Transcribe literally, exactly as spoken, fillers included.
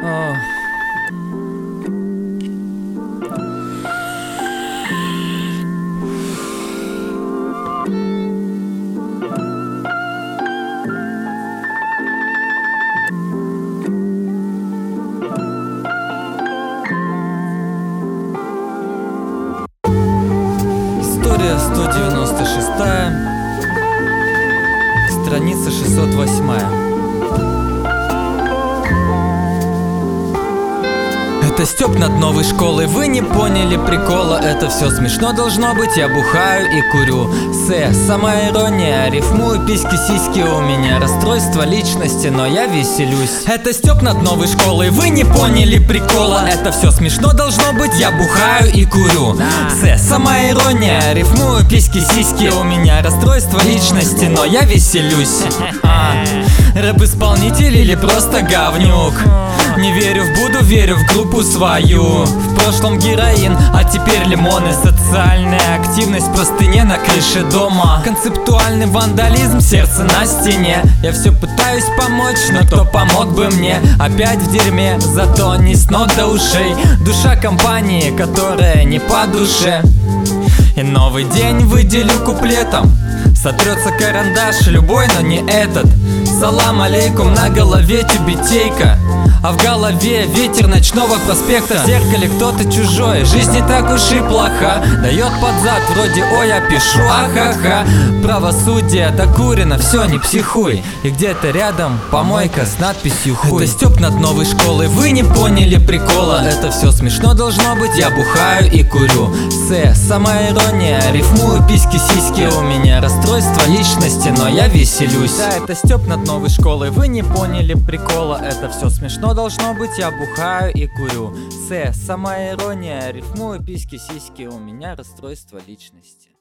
Ох. История сто девяносто шестая, страница шестьсот восьмая. Это Стёп над новой школой, вы не поняли прикола. Это все смешно должно быть, я бухаю и курю. С, сама ирония, рифмую письки-сиськи у меня. Расстройство личности, но я веселюсь. Это Стёп над новой школой, вы не поняли прикола. Это все смешно должно быть, я бухаю и курю. С, сама ирония, рифмую письки-сиськи у меня. Расстройство личности, но я веселюсь. а, Рэп-исполнитель или просто говнюк? Не верю в Буду, верю в группу свою. В прошлом героин, а теперь лимоны. Социальная активность в простыне на крыше дома. Концептуальный вандализм, сердце на стене. Я все пытаюсь помочь, но кто помог бы мне? Опять в дерьме, зато не с ног до ушей. Душа компании, которая не по душе. И новый день выделю куплетом. Сотрется карандаш любой, но не этот. Салам алейкум, на голове тюбетейка, а в голове ветер ночного проспекта. В зеркале кто-то чужой, жизнь не так уж и плоха. Дает под зад, вроде ой, я пишу, ахаха. Правосудие докурено, все, не психуй. И где-то рядом помойка с надписью хуй. Это Стёп над новой школой, вы не поняли прикола. Это все смешно должно быть, я бухаю и курю. С, сама ирония, рифмую письки-сиськи у меня. Расстройство личности, но я веселюсь. Да, это Стёп над новой школой, вы не поняли прикола. Это все смешно должно быть, я бухаю и курю. С, сама ирония, рифмую письки-сиськи у меня. Расстройство личности.